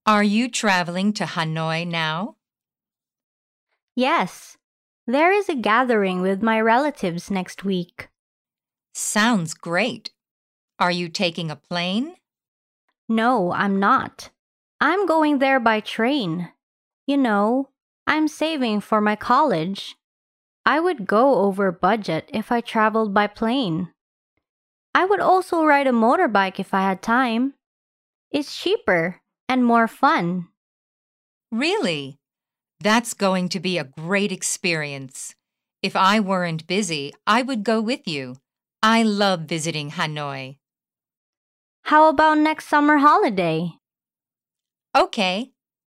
Are you traveling to Hanoi now? Yes, there is a gathering with my relatives next week. Sounds great. Are you taking a plane? No, I'm not. I'm going there by train. You know, I'm saving for my college. I would go over budget if I traveled by plane. I would also ride a motorbike if I had time. It's cheaper and more fun. Really? That's going to be a great experience. If I weren't busy, I would go with you. I love visiting Hanoi. How about next summer holiday? Okay,